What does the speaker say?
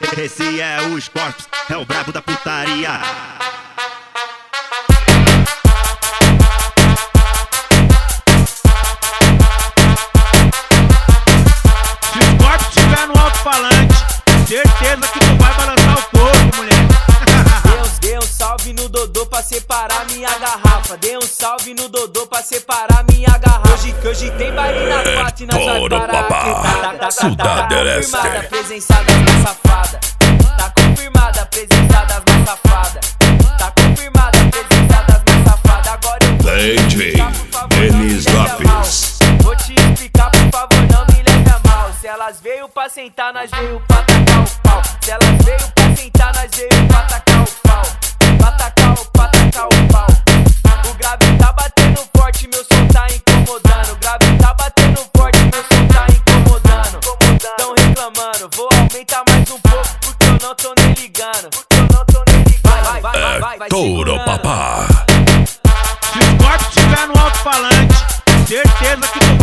Esse é o Scorpions, é o brabo da putaria. Se o Scorpions estiver no alto-falante, certeza que tu vai balançar o corpo, mulher. Dê um salve no Dodô pra separar minha garrafa. Dê um salve no Dodô pra separar minha garrafa. Hoje tem baile na quatro e nós vai parar. Tá confirmada a presença das mais safadas. Tá confirmada a presença das mais safadas. Tá confirmada a presença das mais safadas. Agora eu vou DJ Denis Lopes. Vou te explicar, por favor, não me leve a mal. Se elas veio pra sentar, nós veio pra tacar o pau. Se elas veio pra sentar, nós veio pra tacar o pau. Pra tacar o pau. O grave tá batendo forte, meu som tá incomodando. O grave tá batendo forte, meu som tá incomodando. Tão reclamando, vou aumentar mais um pouco, porque eu não tô nem ligando. Vai, Touro Papá. Se o Scorpions estiver no alto-falante, certeza que tu